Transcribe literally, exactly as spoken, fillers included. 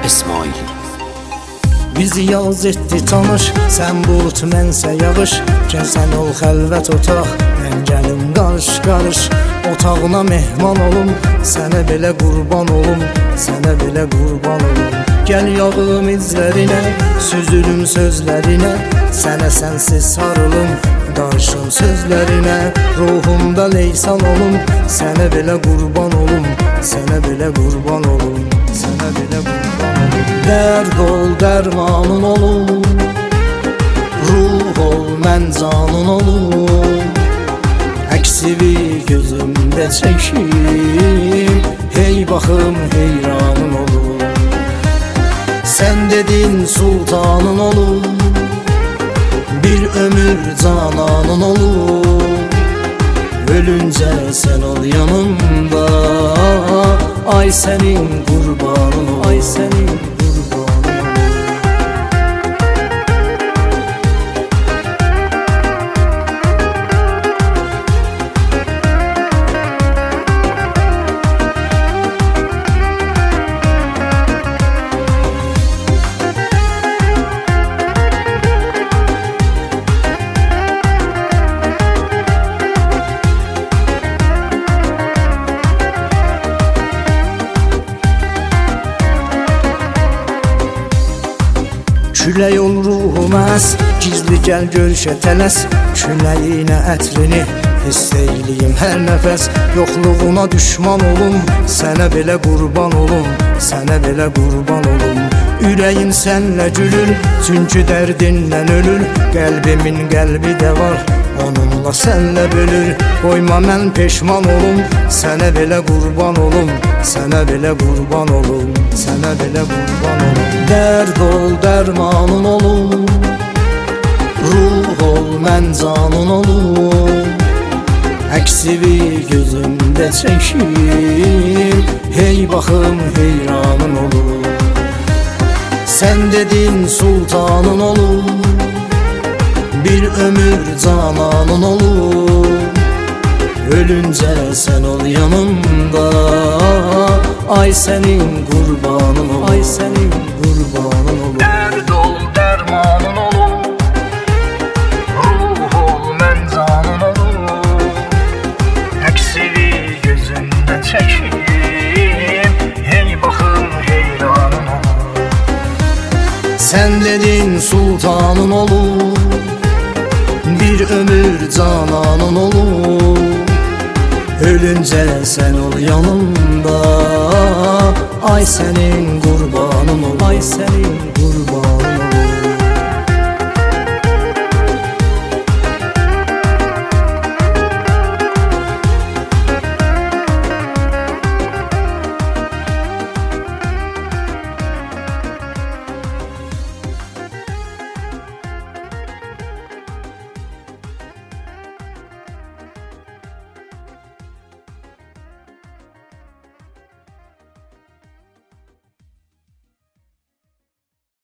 İsmail. Bizi yaz etdi tanış, sən bulut mənsə yağış. Gəl sən ol xəlvət otaq, mən gəlim qarış qarış. Otağına mehman olum, sənə belə qurban olum, sənə belə qurban olum. Gəl yağım izlərinə, süzülüm sözlərinə, sənə sənsiz sarılım, qarışım sözlərinə. Ruhumda leysan olum, sənə belə qurban olum, sənə belə qurban olum, sənə belə qurban olum. Dərd ol, dərmanın olum, ruh ol, mən canın olum. Əksivi gözümdə çəkim, hey baxım heyranın olum. Sən dedin sultanın olum, bir ömür cananın olum. Ölüncə sən ol yanımda, ay sənin qurbanın ol, ay sənin qurbanın ol. Külək ol ruhum əs, gizli gəl görüşə tələs. Küləyinə ətrini hiss eyliyim hər nəfəs. Yoxluğuna düşman olum, sənə belə qurban olum, sənə belə qurban olum. Ürəyin sənlə gülür, çünki dərdindən ölür. Qəlbimin qəlbi də var, onunla sənlə bölür. Qoyma mən peşman olum, sənə belə qurban olum, sənə belə qurban olum, sənə belə qurban olum. Dərd ol, dərmanın olum, ruh ol, mən canın olum. Əksivi gözümdə çəkim, hey baxım heyranın olum. Sən dedin sultanın olum, bir ömür cananın olum. Ölüncə sən ol yanımda, ay sənin qurbanın ol, ay sənin qurbanın ol. Dərd ol, dərmanın olum, ruh ol, mən canın olum. Əksivi gözündə çəkim, hey baxım heyranın olum. Sən dedin sultanın olum, bir ömür cananın olum. Ölüncə sən ol yanımda, ay sənin qurbanın ol, ay sənin